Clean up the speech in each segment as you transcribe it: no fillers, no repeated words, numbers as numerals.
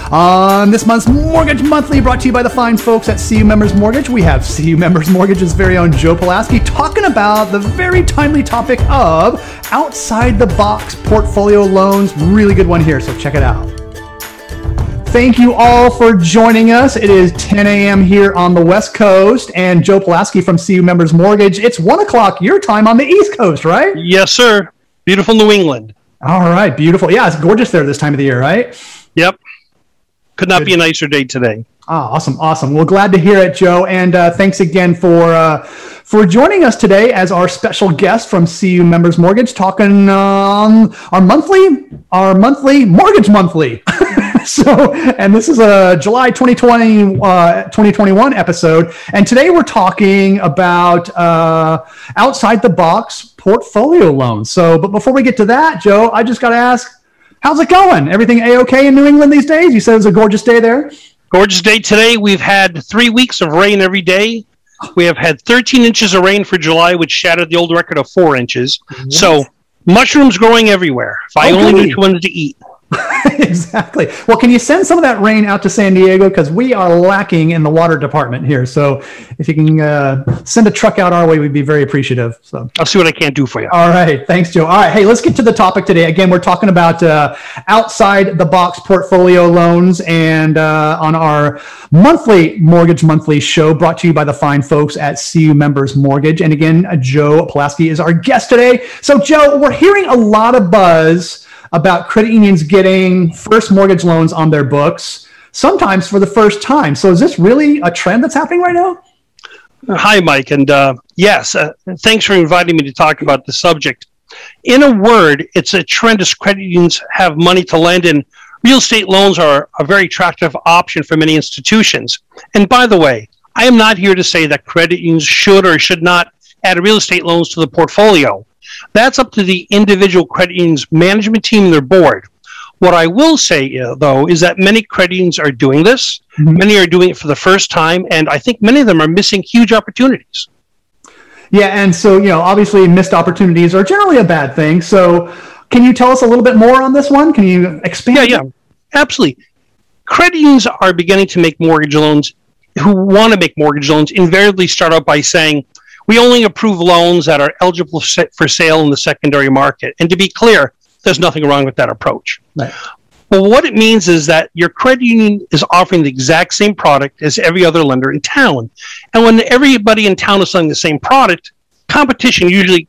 On this month's Mortgage Monthly, brought to you by the fine folks at CU Members Mortgage, we have CU Members Mortgage's very own Joe Pulaski talking about the very timely topic of outside-the-box portfolio loans. Really good one here, so check it out. Thank you all for joining us. It is 10 a.m. here on the West Coast, and Joe Pulaski from CU Members Mortgage. It's 1 o'clock your time on the East Coast, right? Yes, sir. Beautiful New England. All right, beautiful. Yeah, it's gorgeous there this time of the year, right? Yep. Could not be a nicer day today. Awesome. Well, glad to hear it, Joe. And thanks again for joining us today as our special guest from CU Members Mortgage, talking our monthly Mortgage Monthly. And this is a July 2021 episode. And today we're talking about outside the box portfolio loans. But before we get to that, Joe, I just got to ask, how's it going? Everything A-okay in New England these days? You said it was a gorgeous day there? Gorgeous day today. We've had 3 weeks of rain every day. We have had 13 inches of rain for July, which shattered the old record of 4 inches. What? So mushrooms growing everywhere. If I only knew which one to eat. Exactly. Well, can you send some of that rain out to San Diego? Because we are lacking in the water department here. So if you can send a truck out our way, we'd be very appreciative. So I'll see what I can do for you. All right. Thanks, Joe. All right. Hey, let's get to the topic today. Again, we're talking about outside the box portfolio loans, and on our monthly Mortgage Monthly show, brought to you by the fine folks at CU Members Mortgage. And again, Joe Pulaski is our guest today. So, Joe, we're hearing a lot of buzz about credit unions getting first mortgage loans on their books, sometimes for the first time. So is this really a trend that's happening right now? Hi, Mike. And yes, thanks for inviting me to talk about the subject. In a word, it's a trend as credit unions have money to lend, and real estate loans are a very attractive option for many institutions. And by the way, I am not here to say that credit unions should or should not add real estate loans to the portfolio. That's up to the individual credit union's management team and their board. What I will say, though, is that many credit unions are doing this. Mm-hmm. Many are doing it for the first time, and I think many of them are missing huge opportunities. Yeah, and so, obviously missed opportunities are generally a bad thing. So can you tell us a little bit more on this one? Can you expand? Yeah, absolutely. Credit unions are beginning to make mortgage loans, who want to make mortgage loans, invariably start out by saying, we only approve loans that are eligible for sale in the secondary market. And to be clear, there's nothing wrong with that approach. Right. Well, what it means is that your credit union is offering the exact same product as every other lender in town. And when everybody in town is selling the same product, competition usually,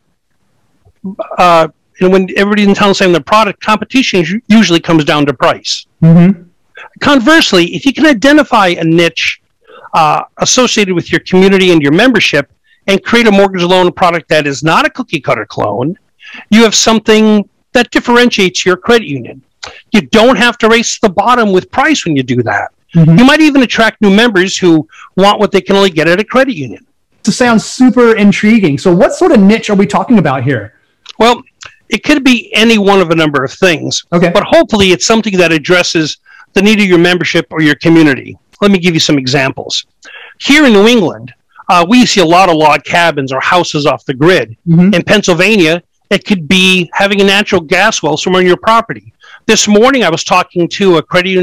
when everybody in town is selling the product, competition usually comes down to price. Mm-hmm. Conversely, if you can identify a niche associated with your community and your membership, and create a mortgage loan product that is not a cookie-cutter clone, you have something that differentiates your credit union. You don't have to race to the bottom with price when you do that. Mm-hmm. You might even attract new members who want what they can only get at a credit union. This sounds super intriguing. So what sort of niche are we talking about here? Well, it could be any one of a number of things. Okay. But hopefully it's something that addresses the need of your membership or your community. Let me give you some examples. Here in New England, we see a lot of log cabins or houses off the grid. Mm-hmm. In Pennsylvania, it could be having a natural gas well somewhere on your property. This morning, I was talking to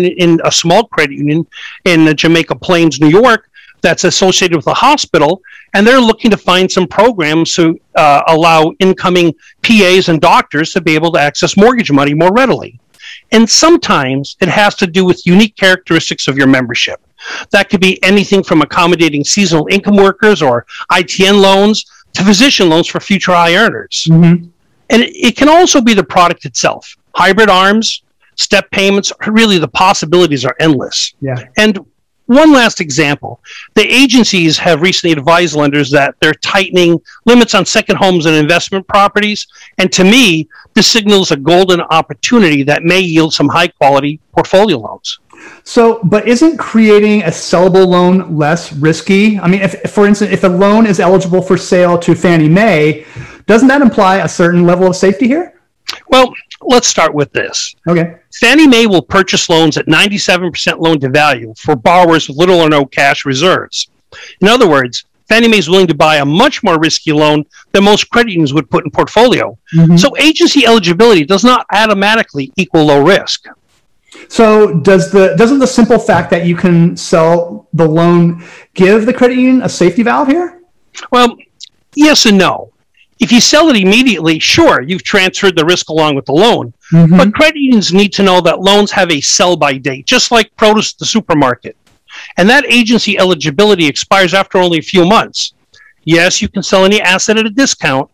a small credit union in Jamaica Plains, New York, that's associated with a hospital, and they're looking to find some programs to allow incoming PAs and doctors to be able to access mortgage money more readily. And sometimes it has to do with unique characteristics of your membership. That could be anything from accommodating seasonal income workers or ITN loans to physician loans for future high earners. Mm-hmm. And it can also be the product itself. Hybrid ARMs, step payments, really the possibilities are endless. Yeah. And one last example. The agencies have recently advised lenders that they're tightening limits on second homes and investment properties. And to me, this signals a golden opportunity that may yield some high-quality portfolio loans. So, but isn't creating a sellable loan less risky? I mean, if, for instance, if a loan is eligible for sale to Fannie Mae, doesn't that imply a certain level of safety here? Well, let's start with this. Okay. Fannie Mae will purchase loans at 97% loan to value for borrowers with little or no cash reserves. In other words, Fannie Mae is willing to buy a much more risky loan than most credit unions would put in portfolio. Mm-hmm. So agency eligibility does not automatically equal low risk. So doesn't the simple fact that you can sell the loan give the credit union a safety valve here? Well, yes and no. If you sell it immediately, sure, you've transferred the risk along with the loan. Mm-hmm. But credit unions need to know that loans have a sell-by date, just like produce at the supermarket. And that agency eligibility expires after only a few months. Yes, you can sell any asset at a discount,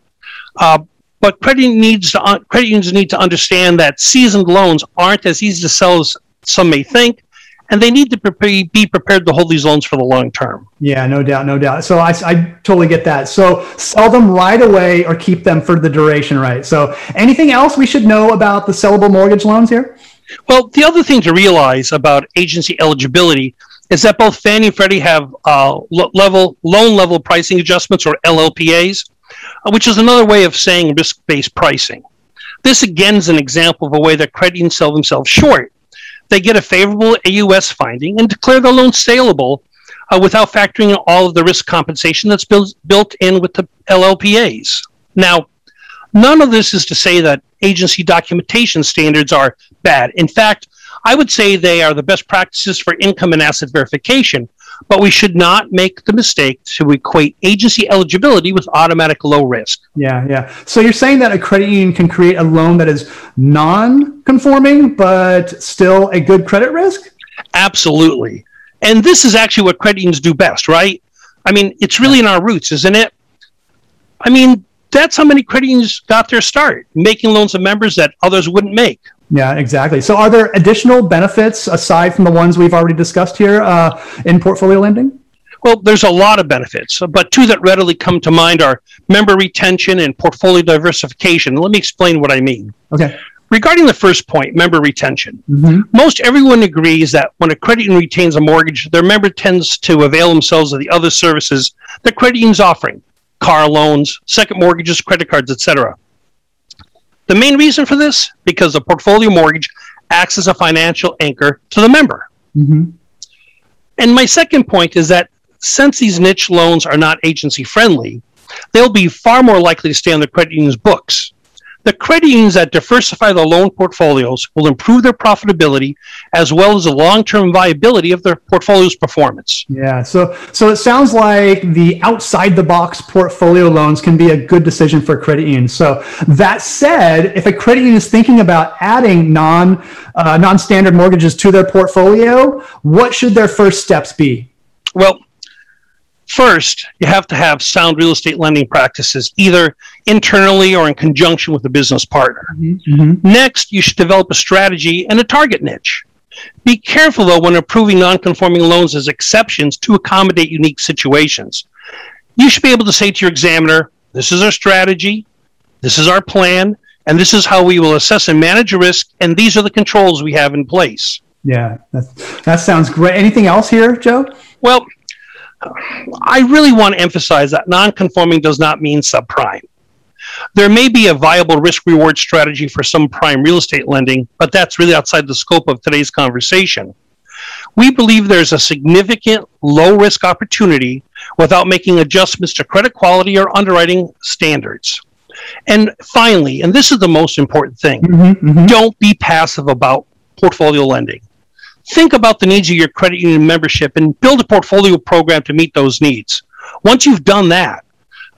but credit unions need to understand that seasoned loans aren't as easy to sell as some may think, and they need to be prepared to hold these loans for the long term. Yeah, no doubt. So I totally get that. So sell them right away or keep them for the duration, right? So anything else we should know about the sellable mortgage loans here? Well, the other thing to realize about agency eligibility is that both Fannie and Freddie have loan level pricing adjustments, or LLPAs, which is another way of saying risk-based pricing. This again is an example of a way that credit unions sell themselves short. They get a favorable AUS finding and declare the loan saleable without factoring in all of the risk compensation that's built in with the LLPAs. Now, none of this is to say that agency documentation standards are bad. In fact, I would say they are the best practices for income and asset verification, but we should not make the mistake to equate agency eligibility with automatic low risk. Yeah. So you're saying that a credit union can create a loan that is non-conforming, but still a good credit risk? Absolutely. And this is actually what credit unions do best, right? I mean, it's really in our roots, isn't it? I mean, that's how many credit unions got their start, making loans to members that others wouldn't make. Yeah, exactly. So are there additional benefits aside from the ones we've already discussed here in portfolio lending? Well, there's a lot of benefits, but two that readily come to mind are member retention and portfolio diversification. Let me explain what I mean. Okay. Regarding the first point, member retention, most everyone agrees that when a credit union retains a mortgage, their member tends to avail themselves of the other services the credit union's offering: car loans, second mortgages, credit cards, etc. The main reason for this, because the portfolio mortgage acts as a financial anchor to the member. Mm-hmm. And my second point is that since these niche loans are not agency friendly, they'll be far more likely to stay on the credit union's books. The credit unions that diversify their loan portfolios will improve their profitability as well as the long-term viability of their portfolio's performance. Yeah, so it sounds like the outside-the-box portfolio loans can be a good decision for a credit union. So that said, if a credit union is thinking about adding non-standard mortgages to their portfolio, what should their first steps be? Well, first, you have to have sound real estate lending practices, either internally or in conjunction with a business partner. Mm-hmm. Next, you should develop a strategy and a target niche. Be careful, though, when approving non-conforming loans as exceptions to accommodate unique situations. You should be able to say to your examiner, this is our strategy, this is our plan, and this is how we will assess and manage risk, and these are the controls we have in place. Yeah, that sounds great. Anything else here, Joe? Well, I really want to emphasize that non-conforming does not mean subprime. There may be a viable risk-reward strategy for some prime real estate lending, but that's really outside the scope of today's conversation. We believe there's a significant low-risk opportunity without making adjustments to credit quality or underwriting standards. And finally, and this is the most important thing, don't be passive about portfolio lending. Think about the needs of your credit union membership and build a portfolio program to meet those needs. Once you've done that,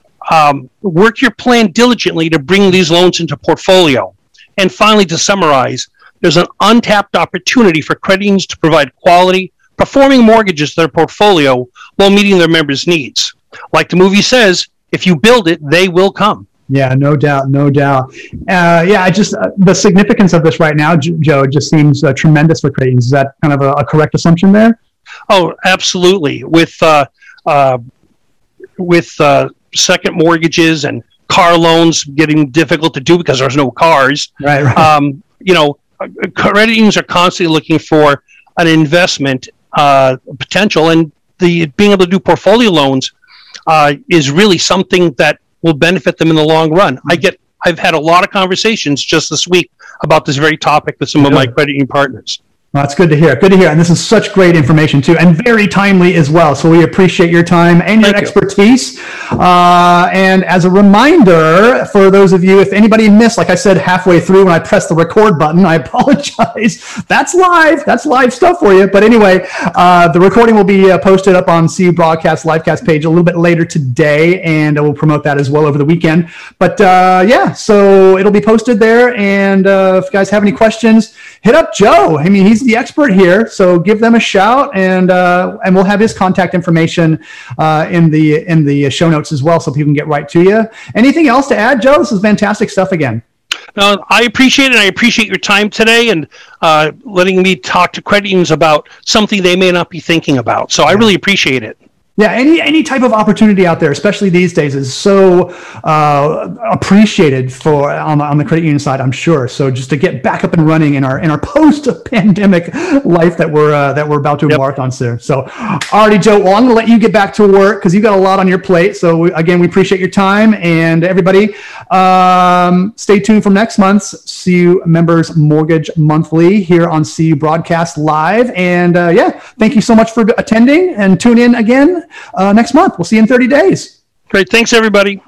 work your plan diligently to bring these loans into portfolio. And finally, to summarize, there's an untapped opportunity for credit unions to provide quality, performing mortgages to their portfolio while meeting their members' needs. Like the movie says, if you build it, they will come. Yeah, no doubt. The significance of this right now, Joe, just seems tremendous for credit unions. Is that kind of a correct assumption there? Oh, absolutely. With second mortgages and car loans getting difficult to do because there's no cars. Right. Credit unions are constantly looking for an investment potential, and being able to do portfolio loans is really something that will benefit them in the long run. I've had a lot of conversations just this week about this very topic with some of my credit union partners. Well, that's good to hear. Good to hear. And this is such great information, too, and very timely as well. So we appreciate your time and your expertise. And as a reminder, for those of you, if anybody missed, like I said, halfway through when I pressed the record button, I apologize. That's live. That's live stuff for you. But anyway, the recording will be posted up on CU Broadcast Livecast page a little bit later today, and we'll promote that as well over the weekend. But yeah, so it'll be posted there. And if you guys have any questions, hit up Joe. I mean, he's the expert here, so give them a shout, and we'll have his contact information in the show notes as well, so people can get right to you. Anything else to add, Joe? This is fantastic stuff again. I appreciate it. I appreciate your time today and letting me talk to credit unions about something they may not be thinking about. So I really appreciate it. Yeah, any type of opportunity out there, especially these days, is so appreciated for on the credit union side, I'm sure. So just to get back up and running in our post-pandemic life that we're about to embark on soon. So, alrighty, Joe. Well, I'm going to let you get back to work because you've got a lot on your plate. So again, we appreciate your time, and everybody, stay tuned for next month's CU Members Mortgage Monthly here on CU Broadcast Live. And thank you so much for attending, and tune in again next month. We'll see you in 30 days. Great. Thanks, everybody.